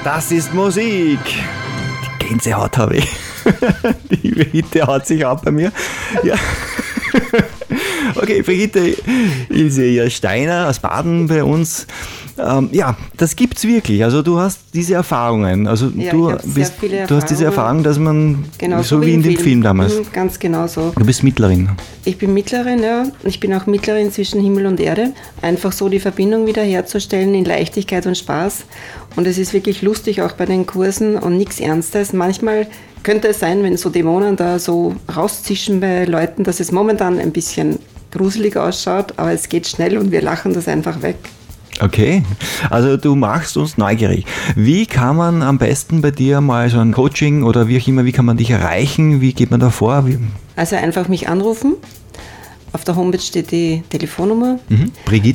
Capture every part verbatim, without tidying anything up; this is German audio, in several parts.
Das ist Musik. Die Gänsehaut habe ich. Die Brigitte haut sich ab bei mir. Ja. Okay, Brigitte Ilseja Steiner aus Baden bei uns. Ähm, ja, das gibt's wirklich. Also du hast diese Erfahrungen. Also ja, du, ich bist, sehr viele du hast diese Erfahrung, dass man, genau, so, so wie in dem Film, Film damals. Mhm, ganz genau so. Du bist Mittlerin. Ich bin Mittlerin, ja. Ich bin auch Mittlerin zwischen Himmel und Erde. Einfach so die Verbindung wieder herzustellen in Leichtigkeit und Spaß. Und es ist wirklich lustig auch bei den Kursen und nichts Ernstes. Manchmal könnte es sein, wenn so Dämonen da so rauszischen bei Leuten, dass es momentan ein bisschen gruselig ausschaut, aber es geht schnell und wir lachen das einfach weg. Okay, also du machst uns neugierig. Wie kann man am besten bei dir mal so ein Coaching oder wie auch immer, wie kann man dich erreichen? Wie geht man da vor? Wie? Also einfach mich anrufen. Auf der Homepage steht die Telefonnummer. Mhm.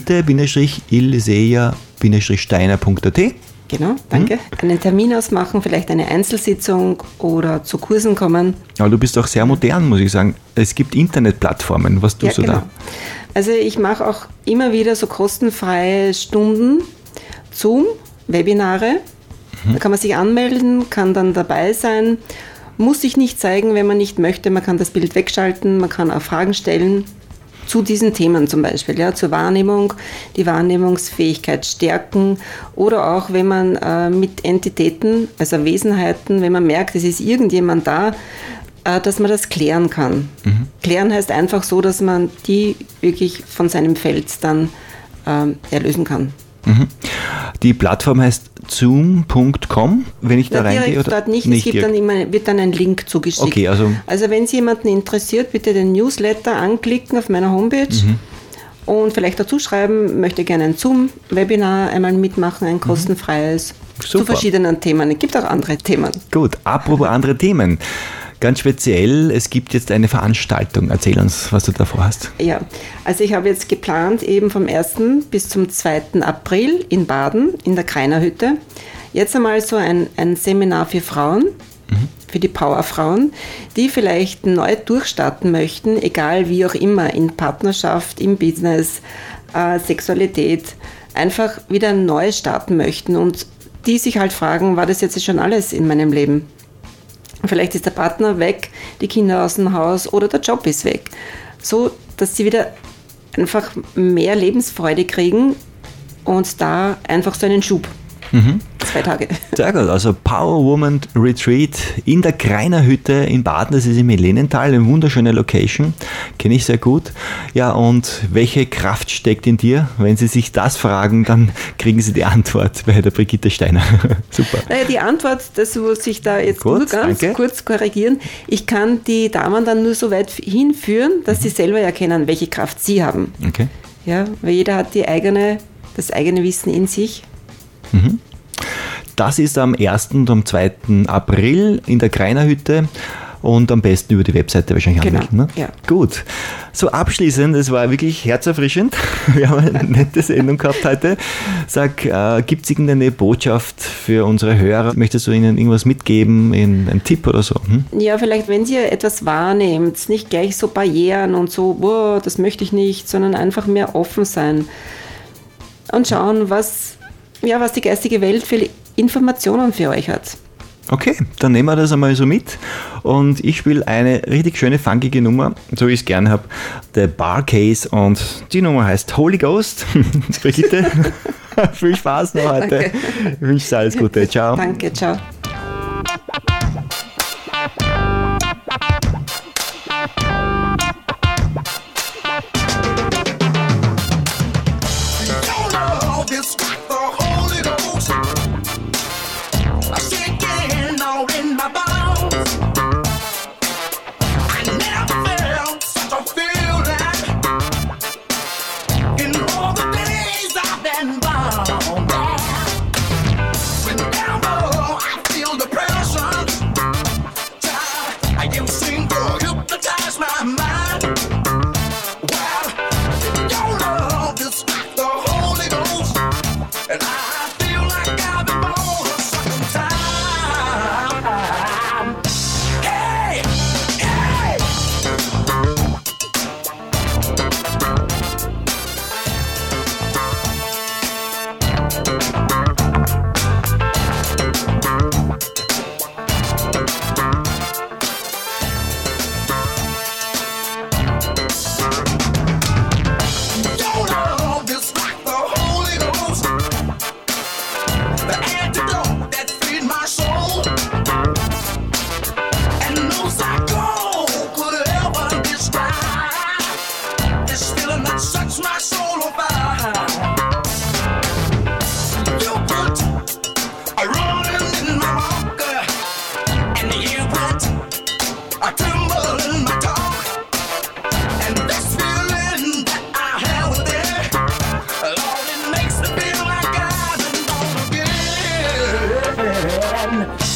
Brigitte-Ilseja-Steiner punkt a t. Genau, danke. Mhm. Einen Termin ausmachen, vielleicht eine Einzelsitzung oder zu Kursen kommen. Aber du bist auch sehr modern, muss ich sagen. Es gibt Internetplattformen. Was tust ja, du genau. da? Also ich mache auch immer wieder so kostenfreie Stunden, Zoom, Webinare. Mhm. Da kann man sich anmelden, kann dann dabei sein. Muss sich nicht zeigen, wenn man nicht möchte. Man kann das Bild wegschalten, man kann auch Fragen stellen. Zu diesen Themen zum Beispiel, ja, zur Wahrnehmung, die Wahrnehmungsfähigkeit stärken oder auch wenn man äh, mit Entitäten, also Wesenheiten, wenn man merkt, es ist irgendjemand da, äh, dass man das klären kann. Mhm. Klären heißt einfach so, dass man die wirklich von seinem Feld dann äh, erlösen kann. Mhm. Die Plattform heißt zoom punkt com, wenn ich da Na, reingehe? Direkt oder dort nicht, nicht es gibt dann immer, wird dann ein Link zugeschickt. Okay, also, also wenn es jemanden interessiert, bitte den Newsletter anklicken auf meiner Homepage mhm. und vielleicht dazu schreiben, möchte gerne ein Zoom-Webinar einmal mitmachen, ein kostenfreies, mhm. zu verschiedenen Themen. Es gibt auch andere Themen. Gut, apropos andere Themen. Ganz speziell, es gibt jetzt eine Veranstaltung. Erzähl uns, was du davor hast. Ja, also ich habe jetzt geplant, eben vom ersten bis zum zweiten April in Baden, in der Kreinerhütte, jetzt einmal so ein, ein Seminar für Frauen, mhm. für die Powerfrauen, die vielleicht neu durchstarten möchten, egal wie auch immer, in Partnerschaft, im Business, äh, Sexualität, einfach wieder neu starten möchten und die sich halt fragen, war das jetzt schon alles in meinem Leben? Vielleicht ist der Partner weg, die Kinder aus dem Haus oder der Job ist weg. So, dass sie wieder einfach mehr Lebensfreude kriegen und da einfach so einen Schub. Mhm. Zwei Tage. Sehr gut, also Power Woman Retreat in der Kreinerhütte in Baden, das ist im Helenental, eine wunderschöne Location, kenne ich sehr gut. Ja, und welche Kraft steckt in dir? Wenn Sie sich das fragen, dann kriegen Sie die Antwort bei der Brigitte Steiner. Super. Naja, die Antwort, das muss ich da jetzt gut, nur ganz danke. kurz korrigieren. Ich kann die Damen dann nur so weit hinführen, dass mhm. sie selber erkennen, welche Kraft sie haben. Okay. Ja, weil jeder hat die eigene, das eigene Wissen in sich. Mhm. Das ist am ersten und am zweiten April in der Kreinerhütte und am besten über die Webseite wahrscheinlich genau. anmelden. Ne? Ja. Gut. So abschließend, es war wirklich herzerfrischend. Wir haben eine nette Sendung gehabt heute. Sag, äh, gibt es irgendeine Botschaft für unsere Hörer? Möchtest du ihnen irgendwas mitgeben, einen Tipp oder so? Hm? Ja, vielleicht, wenn ihr etwas wahrnehmt, nicht gleich so Barrieren und so, boah, das möchte ich nicht, sondern einfach mehr offen sein und schauen, was, ja, was die geistige Welt für Informationen für euch hat. Okay, dann nehmen wir das einmal so mit und ich spiele eine richtig schöne, funkige Nummer, so wie ich es gerne habe, The Barcase und die Nummer heißt Holy Ghost. Brigitte, viel Spaß noch heute. Danke. Ich wünsche dir alles Gute. Ciao. Danke, ciao. When down below, I Mann.